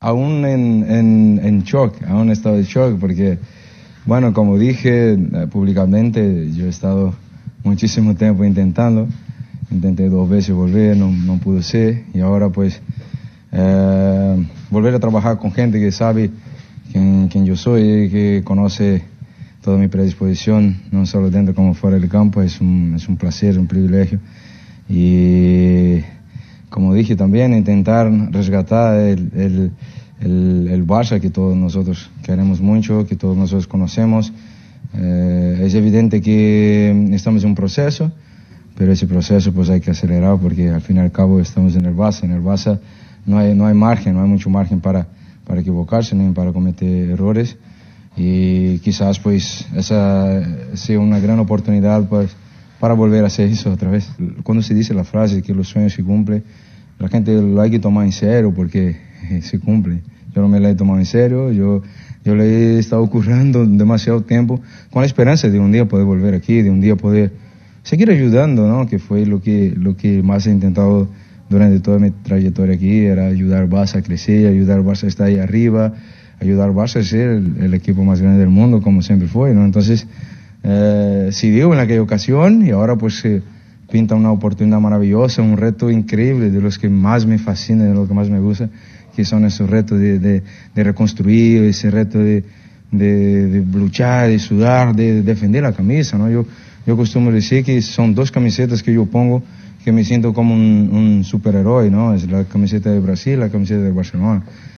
Aún en shock, aún he estado en shock porque, bueno, como dije públicamente, yo he estado muchísimo tiempo intenté 2 veces volver, no pude ser, y ahora pues volver a trabajar con gente que sabe quién yo soy, que conoce toda mi predisposición, no solo dentro como fuera del campo, es un placer, un privilegio. Y como dije también, intentar rescatar el Barça que todos nosotros queremos mucho, que todos nosotros conocemos. Es evidente que estamos en un proceso, pero ese proceso pues hay que acelerar porque al fin y al cabo estamos en el Barça. En el Barça no hay margen, no hay mucho margen para equivocarse ni para cometer errores. Y quizás pues esa sea una gran oportunidad pues para volver a hacer eso otra vez. Cuando se dice la frase que los sueños se cumplen, la gente lo hay que tomar en serio porque se cumple. Yo no me la he tomado en serio, yo le he estado currando demasiado tiempo con la esperanza de un día poder volver aquí, de un día poder seguir ayudando, ¿no? Que fue lo que más he intentado durante toda mi trayectoria aquí, era ayudar al Barça a crecer, ayudar al Barça a estar ahí arriba, ayudar al Barça a ser el equipo más grande del mundo, como siempre fue, ¿no? Entonces, se dio en aquella ocasión y ahora pues se pinta una oportunidad maravillosa, un reto increíble, de los que más me fascina, de los que más me gusta, que son esos retos de reconstruir, ese reto de luchar, de sudar, de defender la camisa, ¿no? Yo costumo decir que son 2 camisetas que yo pongo que me siento como un superhéroe, ¿no? Es la camiseta de Brasil, la camiseta de Barcelona.